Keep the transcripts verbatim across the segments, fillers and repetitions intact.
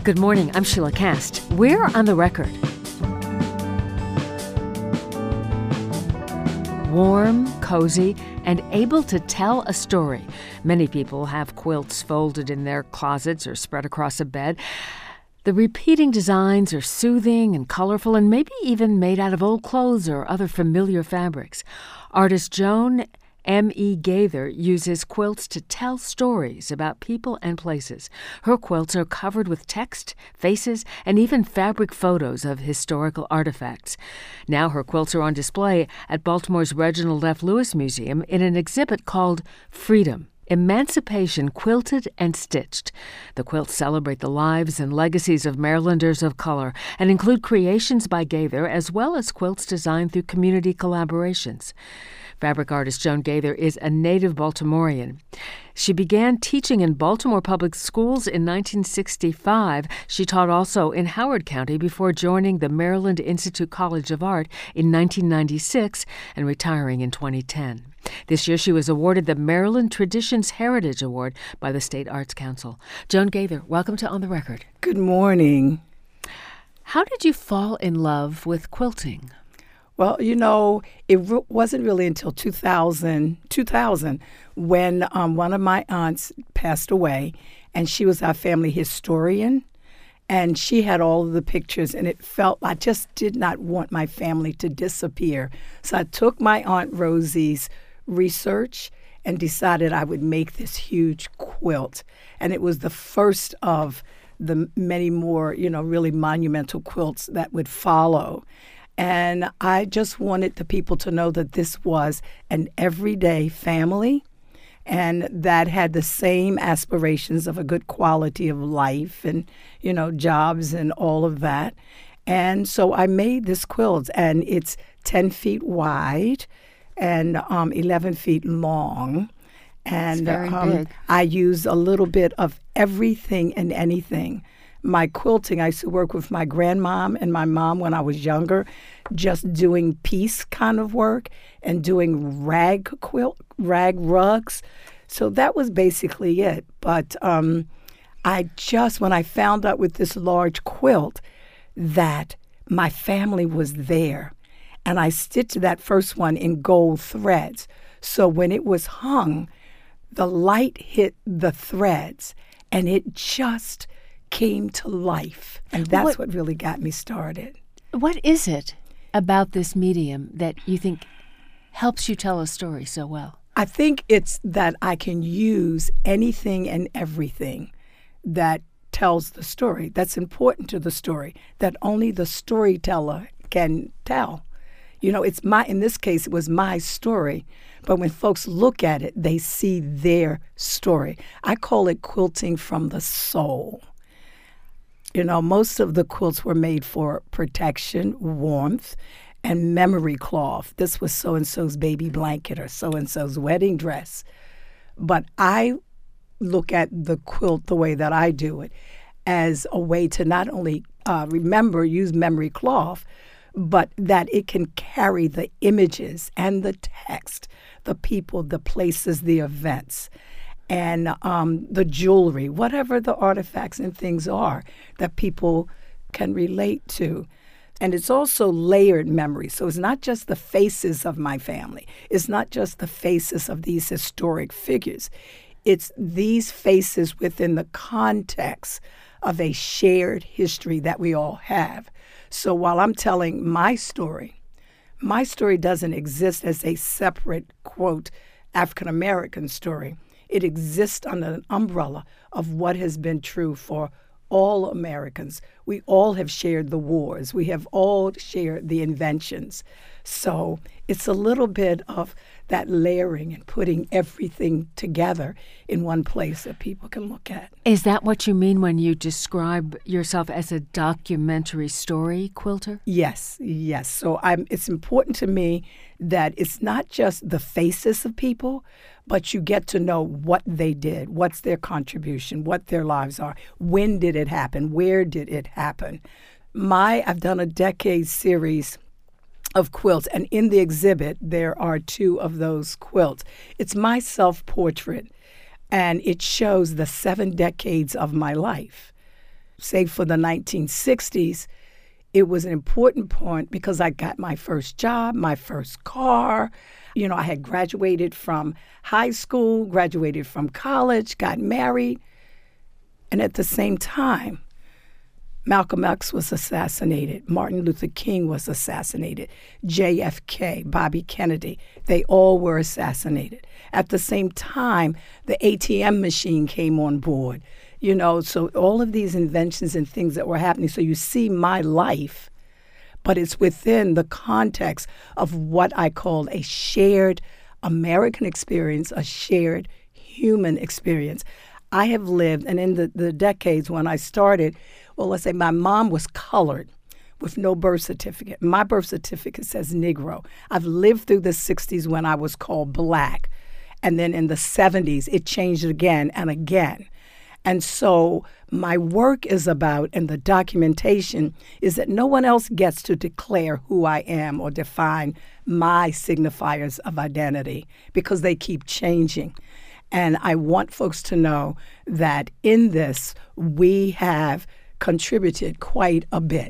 Good morning, I'm Sheila Cast. We're on the record. Warm, cozy, and able to tell a story. Many people have quilts folded in their closets or spread across a bed. The repeating designs are soothing and colorful and maybe even made out of old clothes or other familiar fabrics. Artist Joan M E. Gaither uses quilts to tell stories about people and places. Her quilts are covered with text, faces, and even fabric photos of historical artifacts. Now her quilts are on display at Baltimore's Reginald F. Lewis Museum in an exhibit called Freedom: Emancipation Quilted and Stitched. The quilts celebrate the lives and legacies of Marylanders of color and include creations by Gaither as well as quilts designed through community collaborations. Fabric artist Joan Gaither is a native Baltimorean. She began teaching in Baltimore public schools in nineteen sixty-five. She taught also in Howard County before joining the Maryland Institute College of Art in nineteen ninety-six and retiring in twenty ten. This year she was awarded the Maryland Traditions Heritage Award by the State Arts Council. Joan Gaither, welcome to On the Record. Good morning. How did you fall in love with quilting? Well, you know, it re- wasn't really until two thousand, two thousand when um, one of my aunts passed away, and she was our family historian, and she had all of the pictures, and it felt, I just did not want my family to disappear. So I took my Aunt Rosie's research and decided I would make this huge quilt. And it was the first of the many more, you know, really monumental quilts that would follow. And I just wanted the people to know that this was an everyday family and that had the same aspirations of a good quality of life and, you know, jobs and all of that. And so I made this quilt, and it's ten feet wide and um, eleven feet long. And it's very um, big. I use a little bit of everything and anything. My quilting, I used to work with my grandmom and my mom when I was younger, just doing piece kind of work and doing rag quilt, rag rugs. So that was basically it. But um, I just, when I found out with this large quilt that my family was there, and I stitched that first one in gold threads. So when it was hung, the light hit the threads, and it just came to life. And that's what, what really got me started. What is it about this medium that you think helps you tell a story so well? I think it's that I can use anything and everything that tells the story, that's important to the story, that only the storyteller can tell. You know, it's my, in this case, it was my story. But when folks look at it, they see their story. I call it quilting from the soul. You know, most of the quilts were made for protection, warmth, and memory cloth. This was so-and-so's baby blanket or so-and-so's wedding dress. But I look at the quilt the way that I do it as a way to not only uh, remember, use memory cloth, but that it can carry the images and the text, the people, the places, the events, and um, the jewelry, whatever the artifacts and things are that people can relate to. And it's also layered memory. So it's not just the faces of my family. It's not just the faces of these historic figures. It's these faces within the context of a shared history that we all have. So while I'm telling my story, my story doesn't exist as a separate, quote, African-American story. It exists under an umbrella of what has been true for all Americans. We all have shared the wars. We have all shared the inventions. So it's a little bit of that layering and putting everything together in one place that people can look at. Is that what you mean when you describe yourself as a documentary story quilter? Yes, yes. So I'm, it's important to me that it's not just the faces of people, but you get to know what they did, what's their contribution, what their lives are, when did it happen, where did it happen. My, I've done a decade series of quilts, and in the exhibit, there are two of those quilts. It's my self-portrait, and it shows the seven decades of my life. say for the nineteen sixties, it was an important point because I got my first job, my first car. You know, I had graduated from high school, graduated from college, got married. And at the same time, Malcolm X was assassinated. Martin Luther King was assassinated. J F K, Bobby Kennedy, they all were assassinated. At the same time, the A T M machine came on board. You know, so all of these inventions and things that were happening. So you see my life, but it's within the context of what I call a shared American experience, a shared human experience. I have lived, and in the, the decades when I started, well, let's say my mom was colored with no birth certificate. My birth certificate says Negro. I've lived through the sixties when I was called Black. And then in the seventies, it changed again and again. And so my work is about, and the documentation is that no one else gets to declare who I am or define my signifiers of identity because they keep changing. And I want folks to know that in this, we have contributed quite a bit.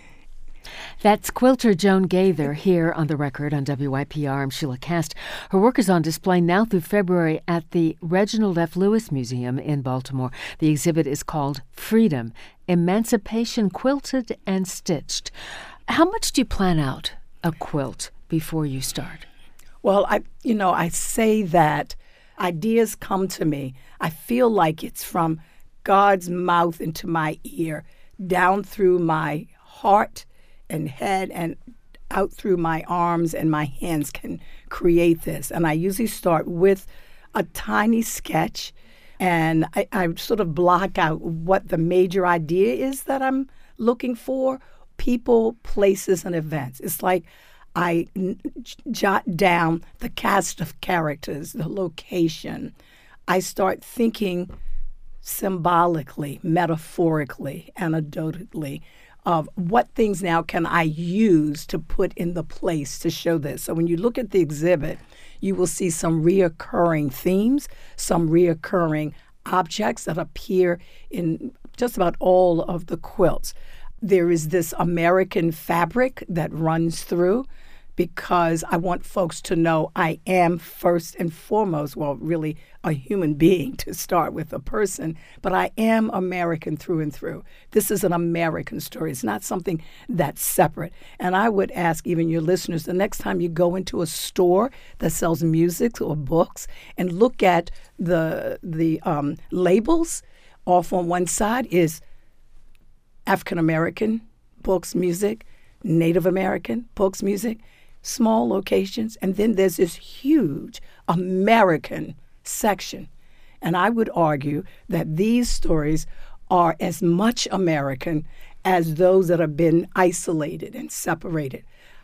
That's quilter Joan Gaither here on The Record on W I P R. I'm Sheila Kast. Her work is on display now through February at the Reginald F. Lewis Museum in Baltimore. The exhibit is called Freedom, Emancipation Quilted and Stitched. How much do you plan out a quilt before you start? Well, I, you know, I say that ideas come to me. I feel like it's from God's mouth into my ear, down through my heart and head and out through my arms, and my hands can create this. And I usually start with a tiny sketch, and I, I sort of block out what the major idea is that I'm looking for, people, places, and events. It's like I n- jot down the cast of characters, the location. I start thinking symbolically, metaphorically, anecdotally, of what things now can I use to put in the place to show this. So when you look at the exhibit, you will see some reoccurring themes, some reoccurring objects that appear in just about all of the quilts. There is this American fabric that runs through, because I want folks to know I am first and foremost, well, really a human being to start with, a person, but I am American through and through. This is an American story. It's not something that's separate. And I would ask even your listeners, the next time you go into a store that sells music or books and look at the, the um, labels, off on one side is African American books, music, Native American books, music, small locations, and then there's this huge American section. And I would argue that these stories are as much American as those that have been isolated and separated.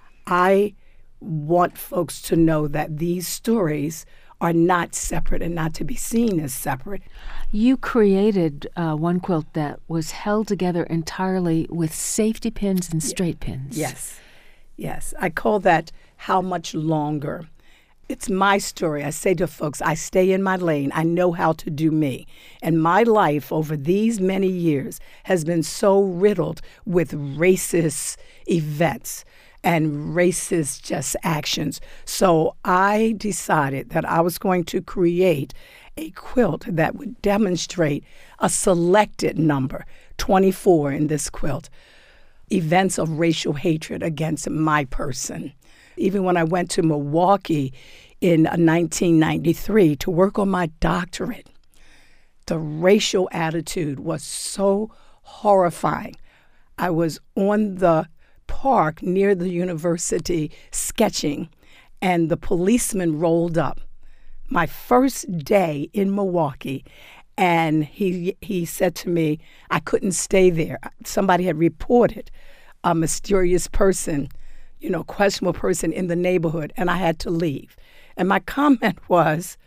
I want folks to know that these stories are not separate and not to be seen as separate. You created uh, one quilt that was held together entirely with safety pins and straight pins. Yes. Yes, I call that How Much Longer. It's my story. I say to folks, I stay in my lane. I know how to do me. And my life over these many years has been so riddled with racist events and racist just actions. So I decided that I was going to create a quilt that would demonstrate a selected number, twenty-four in this quilt, events of racial hatred against my person. Even when I went to Milwaukee in nineteen ninety-three to work on my doctorate, the racial attitude was so horrifying. I was on the park near the university sketching, and the policeman rolled up my first day in Milwaukee. And he he said to me, I couldn't stay there. Somebody had reported a mysterious person, you know, questionable person in the neighborhood, and I had to leave. And my comment was,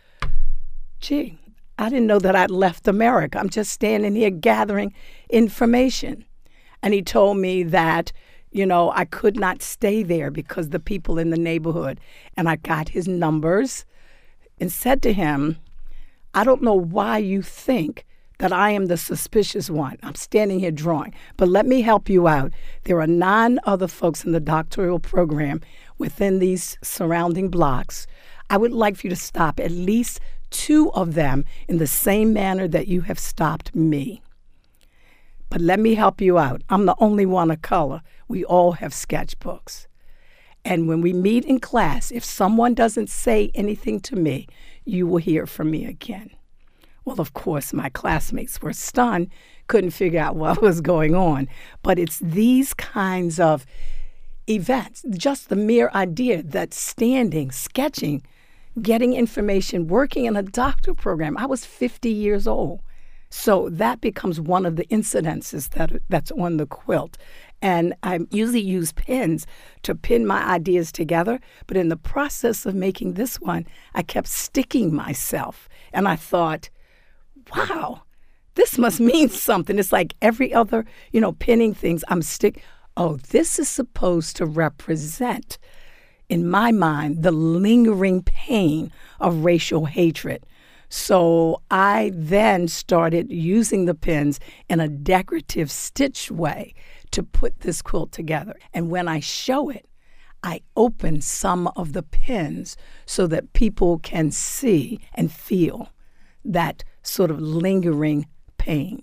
gee, I didn't know that I'd left America. I'm just standing here gathering information. And he told me that, you know, I could not stay there because the people in the neighborhood. And I got his numbers and said to him, I don't know why you think that I am the suspicious one. I'm standing here drawing. But let me help you out. There are nine other folks in the doctoral program within these surrounding blocks. I would like for you to stop at least two of them in the same manner that you have stopped me. But let me help you out. I'm the only one of color. We all have sketchbooks. And when we meet in class, if someone doesn't say anything to me, you will hear from me again. Well, of course, my classmates were stunned, couldn't figure out what was going on. But it's these kinds of events, just the mere idea that standing, sketching, getting information, working in a doctoral program. I was fifty years old. So that becomes one of the incidences that that's on the quilt. And I usually use pins to pin my ideas together. But in the process of making this one, I kept sticking myself. And I thought, wow, this must mean something. It's like every other, you know, pinning things. I'm stick. Oh, this is supposed to represent, in my mind, the lingering pain of racial hatred. So I then started using the pins in a decorative stitch way to put this quilt together. And when I show it, I open some of the pins so that people can see and feel that sort of lingering pain.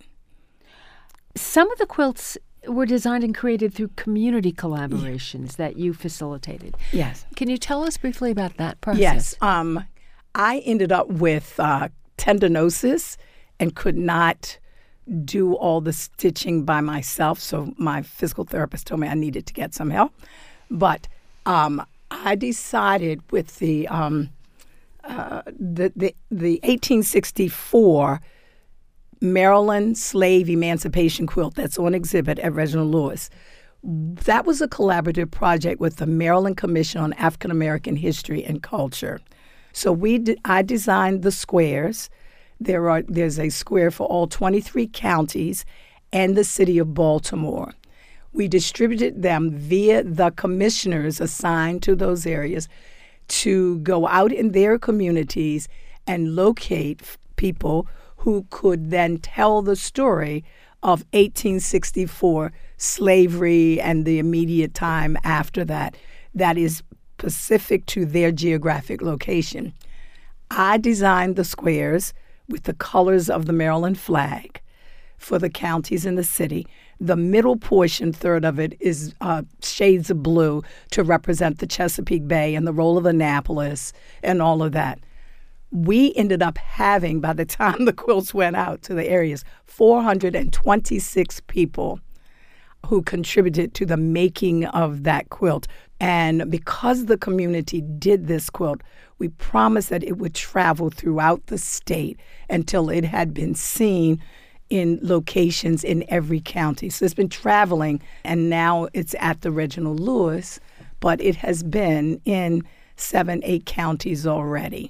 Some of the quilts were designed and created through community collaborations yeah. that you facilitated. Yes. Can you tell us briefly about that process? Yes. Um, I ended up with uh, tendinosis and could not do all the stitching by myself. So my physical therapist told me I needed to get some help. But um, I decided with the, um, uh, the, the, the eighteen sixty-four Maryland Slave Emancipation Quilt that's on exhibit at Reginald Lewis. That was a collaborative project with the Maryland Commission on African American History and Culture. So we, de- I designed the squares. There are there's a square for all twenty-three counties and the city of Baltimore. We distributed them via the commissioners assigned to those areas to go out in their communities and locate f- people who could then tell the story of eighteen sixty-four slavery and the immediate time after that. That is specific to their geographic location. I designed the squares with the colors of the Maryland flag for the counties in the city. The middle portion, third of it, is uh, shades of blue to represent the Chesapeake Bay and the role of Annapolis and all of that. We ended up having, by the time the quilts went out to the areas, four hundred twenty-six people who contributed to the making of that quilt. And because the community did this quilt, we promised that it would travel throughout the state until it had been seen in locations in every county. So it's been traveling, and now it's at the Reginald Lewis, but it has been in seven, eight counties already.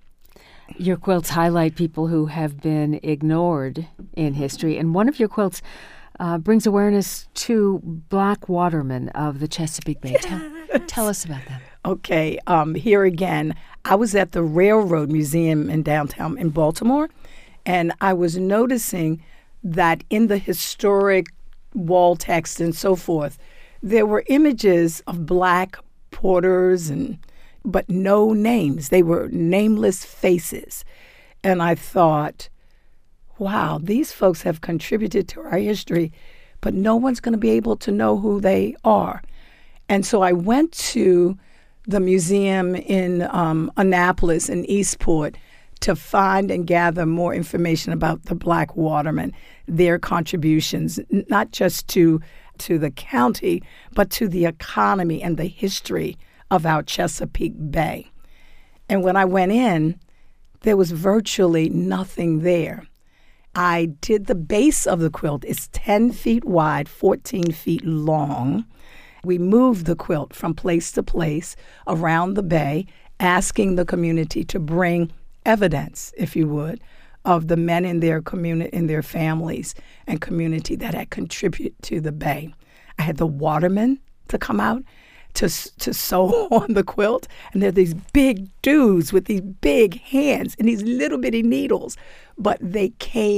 Your quilts highlight people who have been ignored in history, and one of your quilts uh, brings awareness to Black watermen of the Chesapeake Bay. Tell, tell us about that. Okay, um, here again, I was at the Railroad Museum in downtown in Baltimore, and I was noticing that in the historic wall text and so forth, there were images of Black porters and but no names. They were nameless faces. And I thought, wow, these folks have contributed to our history, but no one's going to be able to know who they are. And so I went to the museum in um, Annapolis and Eastport to find and gather more information about the Black watermen, their contributions, not just to, to the county, but to the economy and the history of our Chesapeake Bay. And when I went in, there was virtually nothing there. I did the base of the quilt. It's ten feet wide, fourteen feet long. We moved the quilt from place to place around the bay, asking the community to bring evidence, if you would, of the men in their community, in their families and community that had contributed to the bay. I had the watermen to come out to to sew on the quilt. And they're these big dudes with these big hands and these little bitty needles. But they came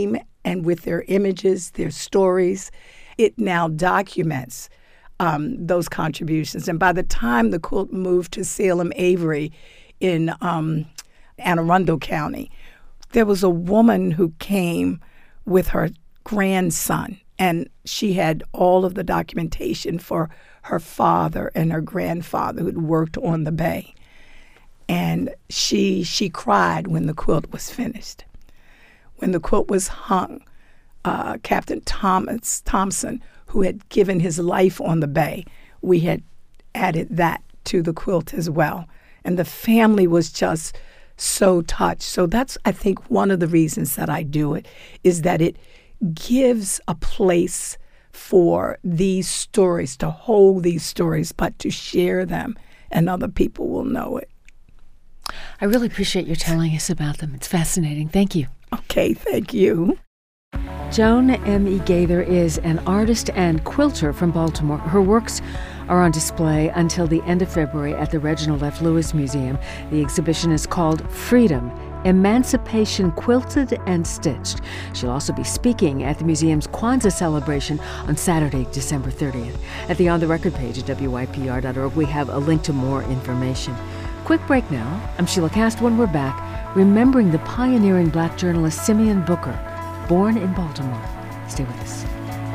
and with their images, their stories, it now documents um, those contributions. And by the time the quilt moved to Salem Avery in um, Anne Arundel County, there was a woman who came with her grandson, and she had all of the documentation for her father and her grandfather who'd worked on the bay. And she she cried when the quilt was finished. When the quilt was hung, uh, Captain Thomas Thompson, who had given his life on the bay, we had added that to the quilt as well. And the family was just so touched. So that's, I think, one of the reasons that I do it, is that it gives a place for these stories, to hold these stories, but to share them, and other people will know it. I really appreciate your telling us about them. It's fascinating. Thank you. Okay, thank you. Joan M E. Gaither is an artist and quilter from Baltimore. Her works are on display until the end of February at the Reginald F. Lewis Museum. The exhibition is called Freedom, Emancipation Quilted and Stitched. She'll also be speaking at the museum's Kwanzaa celebration on Saturday, December thirtieth. At the On the Record page at W Y P R dot org, we have a link to more information. Quick break now. I'm Sheila Cast. When we're back, remembering the pioneering black journalist Simeon Booker, born in Baltimore. Stay with us.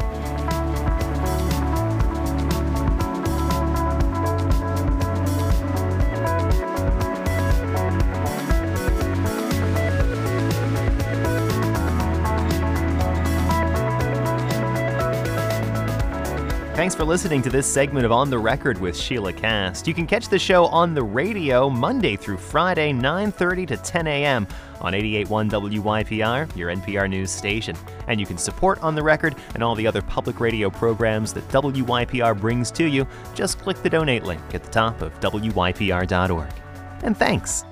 Thanks for listening to this segment of On the Record with Sheila Cast. You can catch the show on the radio Monday through Friday, nine thirty to ten a.m. on eighty-eight point one W Y P R, your N P R news station. And you can support On the Record and all the other public radio programs that W Y P R brings to you. Just click the donate link at the top of W Y P R dot org. And thanks.